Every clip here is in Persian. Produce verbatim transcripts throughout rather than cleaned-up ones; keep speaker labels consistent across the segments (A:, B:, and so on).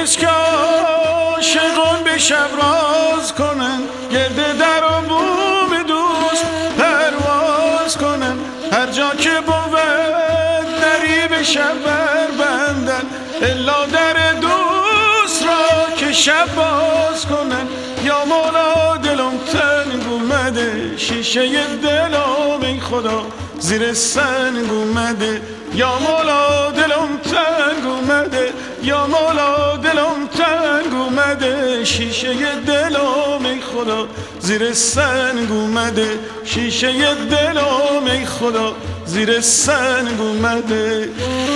A: بس که عاشقان به شب راز کنن، گرد در و بوم دوست پرواز کنن. هر جا که بود دری به شب بر بندن، الا در دوست را که شب باز کنن. یا مولا دلم تنگ اومده، شیشه دلم ای خدا زیر سنگ اومده. یا مولا دلم تنگ اومده، یا مولا دلم تنگ اومده. شیشه دلم ای خدا زیر سنگ اومده، شیشه دلم ای خدا زیر سنگ اومده.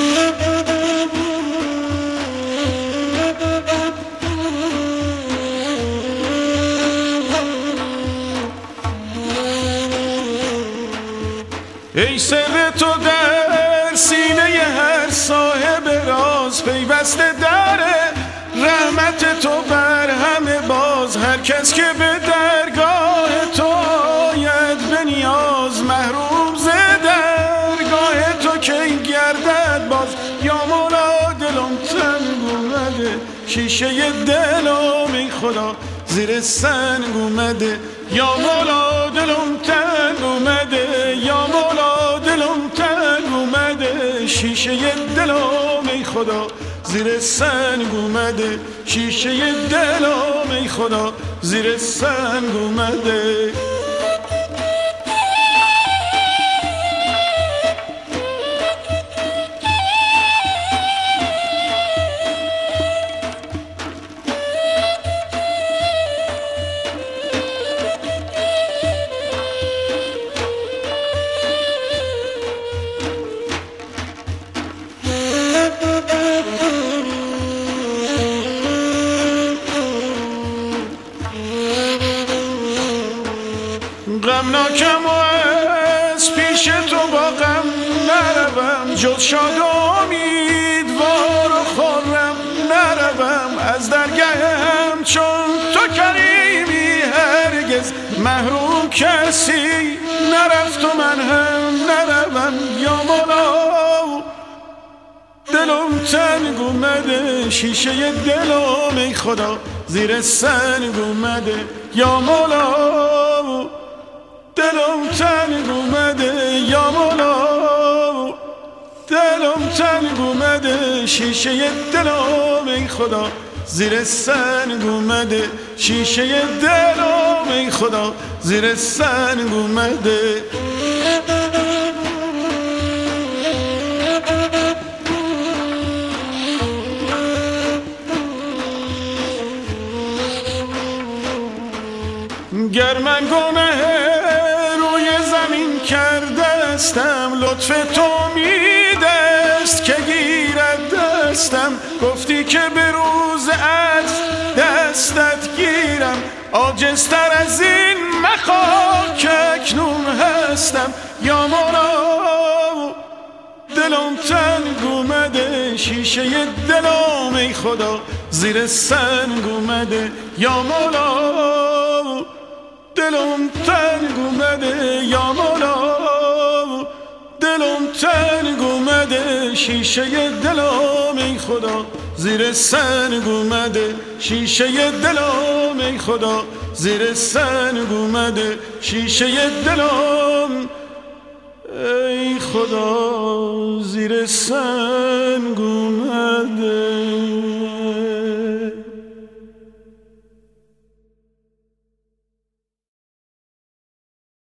A: ای سر تو در سینه هر صاحب راز، پیوسته در رحمت تو بر همه باز. هر کس که به درگاه تو آید به نیاز، محروم ز درگاه تو کی گردد باز. یا مولا دلم تنگ اومده، شیشه دلم ای خدا زیر سنگ اومده. یا مولا دلم تنگ اومده، یا مولا دلم تنگ اومده. شیشه دلم ای خدا زیر سنگ اومده، شیشه دلم ای خدا زیر سنگ اومده. غمناکم و از پیش تو با غم نروم، جز شاد و امیدوار و خرم نروم. از درگهم چون تو کریمی هرگز محروم کسی نرفت و من هم نروم. یا مولا دلم تنگ اومده، شیشه دلم ای خدا زیر سنگ اومده. یا مولا دلم تنگ اومده، یا مولا دلم تنگ اومده. شیشه دلم ای خدا زیر سنگ اومده، شیشه دلم ای خدا زیر سنگ اومده. گر من گناه روی زمین کرده استم، لطف تو میدست که گیرد دستم. گفتی که به روز عجز دستت گیرم، عاجزتر از این مخواه که اکنون هستم. یا مولا دلم تنگ اومده، شیشه دلم ای خدا زیر سنگ اومده. یا مولا دلم تنگ اومده، یا مولا دلم تنگ اومده. شیشه دلم ای خدا زیر سنگ اومده، شیشه دلم ای خدا زیر سنگ اومده. شیشه دلم ای خدا زیر سنگ اومده.